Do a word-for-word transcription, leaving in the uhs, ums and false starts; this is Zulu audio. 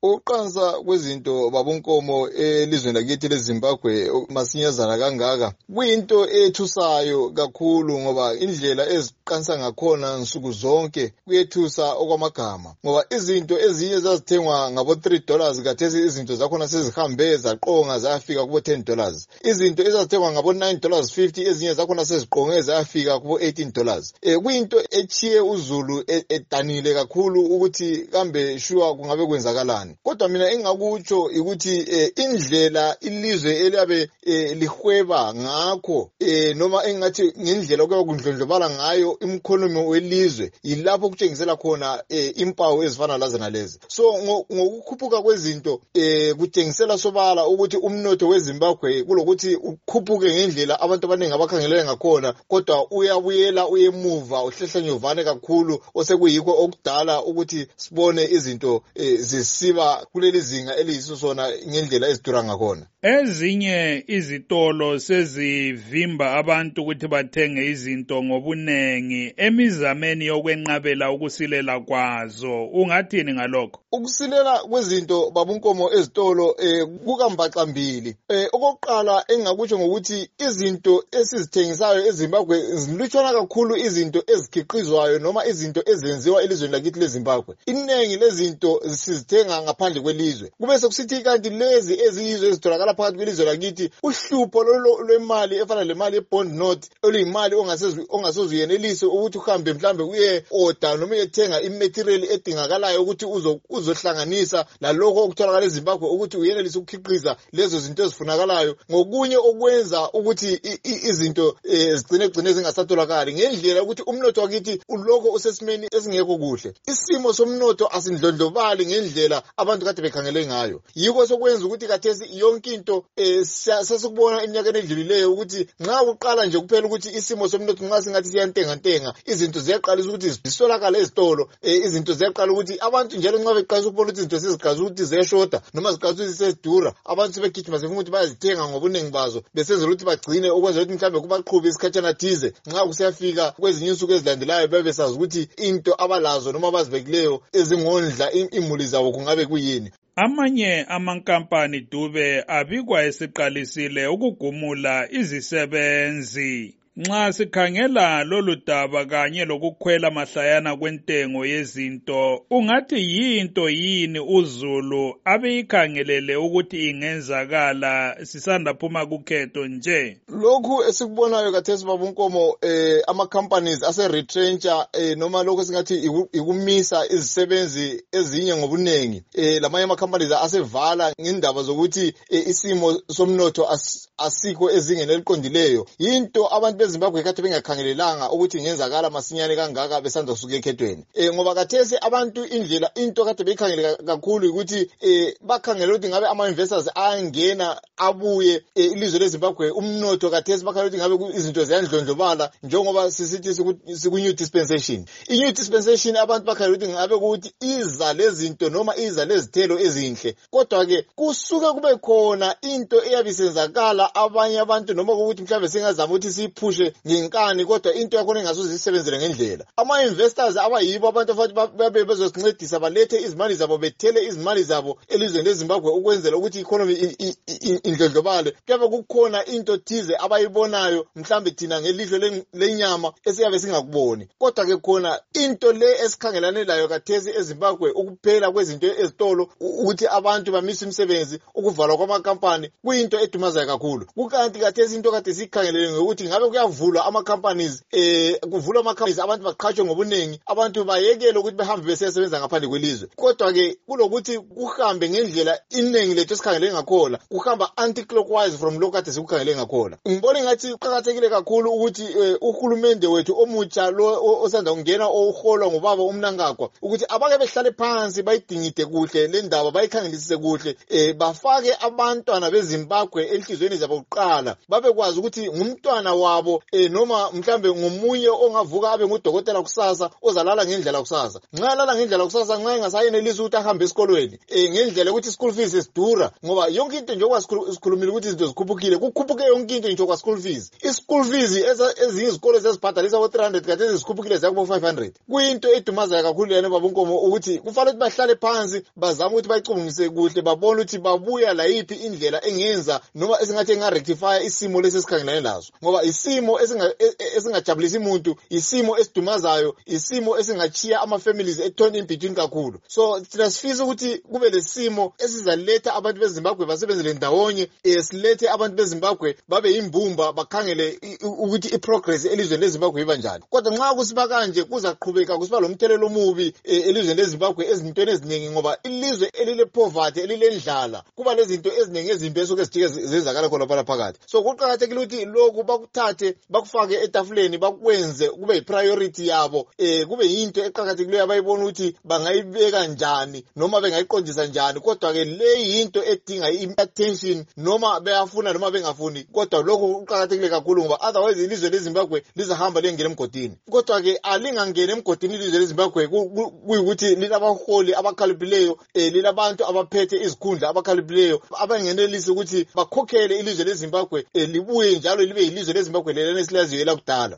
Ukuqansa kwezinto babonkomo elizweni lakithi leZimbabwe masinyazana kangaka kuyinto ethusayo kakhulu ngoba indlela eziqansa ngakhona nsuku zonke kuyethusa okwamagama ngoba izinto ezinye zazithengwa ngabo three dollars kathesi izinto zakhona sezihambe zaqonga zafika kubo ten dollars. Izinto ezazithengwa ngabo nine dollars fifty ezinye zakhona seziqonge zafika kubo eighteen dollars. Eh kuyinto echiye uZulu edanile kakhulu ukuthi kambe sure kungabe kwenzakalani. Kodwa mina engakutsho ukuthi eh, indlela ilizwe eliyabe eh, lihweba ngakho eh, noma engathi ngendlela okuya kundlondlobala ngayo imkhonomi welizwe yilapho kutshengisela khona eh, impawu ezifana lazo nalezi. So ngokukhuphuka kwezinto eh, kutshengisela sobala ukuthi umnotho weZimbabwe kulokuthi ukhuphuke ngendlela abantu abaningi abakhangelele ngakhona kodwa uyabuyela uyemuva uhlehlanyovane kakhulu osekuyikho okudala ukuthi sibone izinto eh, zisiba kuleli zinga eliyiso sona ngendlela ezidura ngakhona. Ezinye izitolo sezivimba abantu ukuthi bathenge izinto ngobunengi emizameni yokwenqabela ukusilela kwazo. Ungathini ngalokho? Ukusilela kwezinto babunkomo ezitolo eh kukambaxambili. Eh okokuqala engakutsho ngokuthi izinto esizithengisayo eZimbabwe zinlutshwana kakhulu izinto ezikhiqizwayo noma izinto ezenziwa elizweni lakithi leZimbabwe. Iningi lezinto sizithenga ngaphandle kwelizwe. Kube sekusithi kanti lezi eziyizwe ezitholakala phakathi kwelizwe lakithi uhlupho lwemali efana lemali ye-bond note oluyimali ongasozuyenelise ukuthi uhambe mhlambe uye order noma uyethenga imaterial edingakalayo ukuthi uzo uzohlanganisa lalokho okutholakala eZimbabwe ukuthi uyenelise ukukhiqiza lezo zinto ezifunakalayo ngokunye okwenza ukuthi izinto zigcine gcine zingasatholakali ngendlela ukuthi umnotho wakithi uloko usesimeni esingekho kuhle. Isimo somnotho asindlondlobali ngendlela abantu kade bekhangele ngayo. Yiko sokwenza ukuthi kathesi yonke into sasukubona eminyakeni edlulileyo ukuthi nxa uqala nje kuphela ukuthi isimo somnotho nxa singathi siyantenga ntenga izinto ziyaqalisa ukuthi zisolakala ezitolo izinto ziyaqala ukuthi abantu njalo nxa beqalisa ukubona ukuthi izinto seziqalisa ukuthi ziyashoda noma ziqalisa ukuthi sezidura abantu sebegijima sefuna ukuthi bayazithenga ngobuningi bazo besenzela ukuthi bagcine ukwenza ukuthi mhlambe kubaqhubi isikhatshana thize nxa kusiyafika kwezinye insuku ezilandelayo bebe sazi ukuthi into abalazo noma abazibekileyo ezingondla imuli zabo kungabe kuyini. Amanye amankampani Dube abikwa esiqalisile ukugumula izisebenzi. Nxa sikhangela lolu daba kanye lokukhwela mahlayana kwentengo yezinto, ungathi yinto yini uZulu abeyikhangelele ukuthi ingenzakala sisanda phuma kukhetho nje? Lokhu esikubonayo kathesi babunkomo eh ama companies ase retrencher eh noma lokho singathi ikumisa izisebenzi ezinye ngobunengi eh lamanye ama companies asevala ngendaba zokuthi eh, isimo somnotho as, asikho ezingeni eliqondileyo. Into abantu eZimbabwe kade bengakhangelelanga ukuthi ingenzakala masinyane kangaka besanda kusuka ekhethweni. Eh ngoba kathesi abantu indlela into kade beyikhangele kakhulu ukuthi eh bakhangela ukuthi ngabe ama investors angena abuye eh, ilizwe leZimbabwe umnotho kathesi bakhangela ukuthi ngabe izinto ziyandlondlobala njengoba sisithi siku new dispensation. I new dispensation abantu bakhangela ukuthi ngabe ukuthi iza lezinto noma iza lezithelo ezinhle. Kodwa ke kusuka kube khona into eyabisenzakala abanye abantu noma ukuthi mhlawumbe singazama ukuthi siphushe ngenkani kodwa into yakhona engasoze isebenzele ngendlela. Ama investors abayibo abantu afathi babe bezosincedisa balethe izimali zabo bethele izimali zabo elizweni leZimbabwe ukwenzela ukuthi economy indlondlobale. Kuyabe kukhona into thize abayibonayo mhlambe thina ngelihlo lenyama esiyabe singakuboni. Kodwa ke khona into le esikhangelane layo kathesi eZimbabwe ukuphela kwezinto ezitolo ukuthi abantu bamisa imisebenzi ukuvalwa kwamakampani kuyinto edumazayo kakhulu. Kukanti kathesi into kade sikhangelele ngokuthi ngabe kuyavulwa ama companies eh kuvulwa ama companies abantu baqhaqhwe ngobunengi abantu bayekele ukuthi behambe besebenza ngaphandle kwelizwe. Kodwa ke kulokuthi kuhambe ngendlela iningi lethu esikhangele ngakhona kuhamba anti clockwise from lokho kade sikukhangele ngakhona. Ngibona ngathi uqhakathekile kakhulu ukuthi uhulumende wethu omutsha lo osanda kungena oholwa ngubaba uMnangagwa ukuthi abake behlale phansi bayidingide kuhle le ndaba bayikhangelisise kuhle eh bafake abantwana beZimbabwe enhlizweni zabo kuqala babekwazi ukuthi ngumntwana wabo eh noma mhlambe ngomunye ongavuka abe ngudokotela kusasa ozalala ngendlela kusasa. Nxa lala ngendlela kusasa nxa engasayenelisa ukuthi ahambe esikolweni eh ngendlela ukuthi school fees isidura ngoba yonke into njengoba sikhulumile ukuthi izinto zikhuphukile, kukhuphuke yonke into nje kwa school fees. I-school fees ezinye izikole sezibhadalisa ngo three hundred kanti ezikhuphukile zakubo five hundred. Kuyinto edumazayo kakhulu lena baba uNkomo ukuthi kufanele ukuthi bahlale phansi bazama ukuthi bayicubungise kuhle babone ukuthi babuya la yiphi indlela engenza noma esingathi engarectify isimo lesi esikhangelane lazo, ngoba isimo esinga esingajabulisa umuntu, isimo esidumazayo, isimo esingachiya ama families etorn in between kakhulu. So thina sifisa ukuthi kube lesimo esizaletha abantu beZimbabwe basebenzele ndawonye, esilethe abantu beZimbabwe babe yimbumba bakhangele ukuthi iprogress elizweni leZimbabwe iba njani. Kodwa nxa kusiba kanje kuzaqhubeka kusiba lo mthelelo omubi elizweni leZimbabwe ezintweni eziningi, ngoba ilizwe elile poverty elilendlala kuba lezinto eziningi ezimbi esoke sijike zenzakala khona phana phakathi. So kuqhakathekile ukuthi lokhu bakuthathe bakufake etafuleni bakwenze kube yipriority yabo, eh kube yinto eqhakathekileyo abayibona ukuthi bangayibeka njani noma bengayiqondisa njani. Kodwa ke le yinto edinga i-attention noma beyafuna noma bengafuni, kodwa lokhu kuqhakathekile kakhulu ngoba otherwise ilizwe leZimbabwe lizahamba lengena emgodini. Kodwa ke alingangena emgodini ilizwe leZimbabwe kuyikuthi lilabaholi abakhaliphileyo, eh lilabantu abaphethe izikhundla abakhaliphileyo abangenelisa ukuthi bakhokhele ilizwe leZimbabwe libuye njalo libe yilizwe leZimbabwe lelena esilaziyo lakudala.